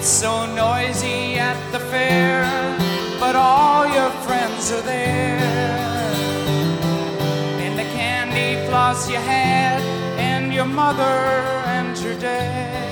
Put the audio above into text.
so noisy at the fair, but all your friends are there. And the candy floss you had, and your mother and your dad.